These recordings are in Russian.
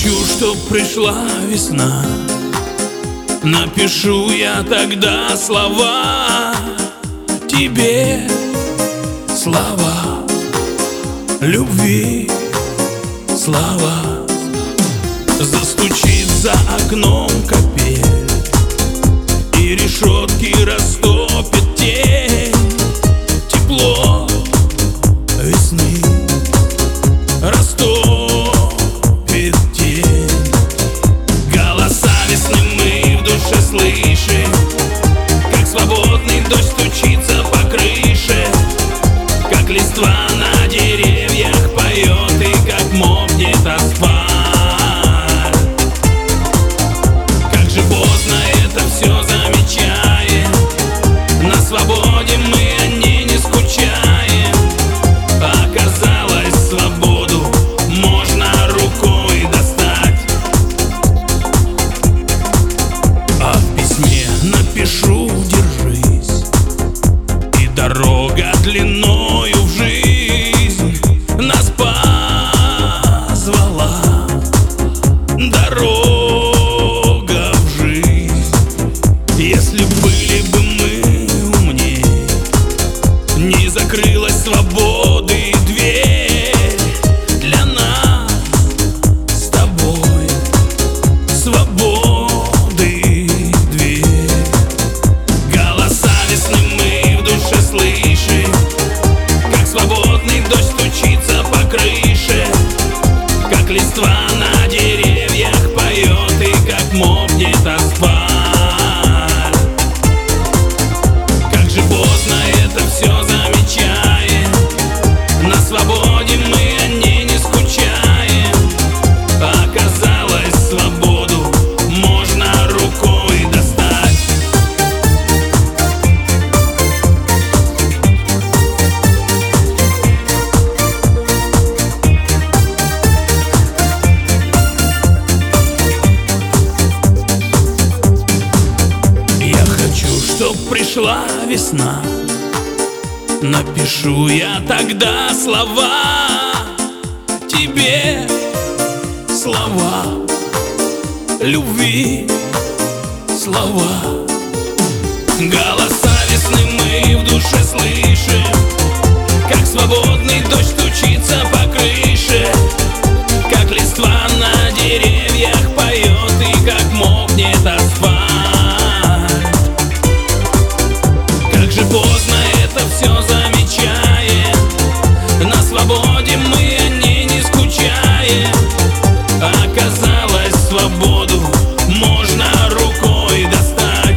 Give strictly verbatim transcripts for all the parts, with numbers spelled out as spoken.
хочу, чтоб пришла весна. Напишу я тогда слова тебе, слова любви, слова. Застучит за окном капель, и решетки растопит тень. Тепло весны растопит тень. Голоса весны мы в душе слышим, как свободный дождь стучится по крыше, как листва на деревьях поет и как мокнет асфальт. Как же поздно это все замечаем, на свободе мы о ней не скучаем. Оказалось, свободу можно рукой достать. А в письме напишу: держись, и дорога длиною в жизнь нас позвала. Дорога в жизнь. Если были бы мы умней, не закрылась свободы дверь для нас с тобой. Свободы дверь. Голоса весны мы в душе слышим, как свободный дождь стучится по крыше, как листва на деревьях поет и как мокнет асфальт. Как же поздно это все замечаем, на свободе мы о ней не скучаем. Оказалось, свободу можно рукой достать. Я хочу, чтоб пришла весна. Напишу я тогда слова тебе, слова любви, слова. Голоса весны мы в душе слышим, как свободный дождь стучится по крыше, как листва на деревьях поет и как мокнет асфальт. Как же поздно это все замечаем, на свободе мы о ней не скучаем. Оказалось, свободу можно рукой достать.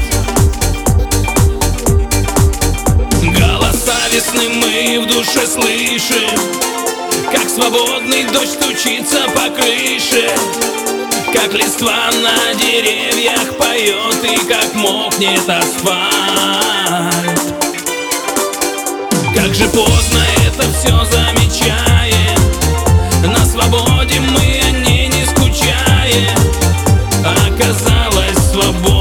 Голоса весны мы в душе слышим, как свободный дождь стучится по крыше, как листва на деревьях поет и как мокнет асфальт. Как же поздно это все замечаем, на свободе мы о ней не скучаем. Оказалось, свобода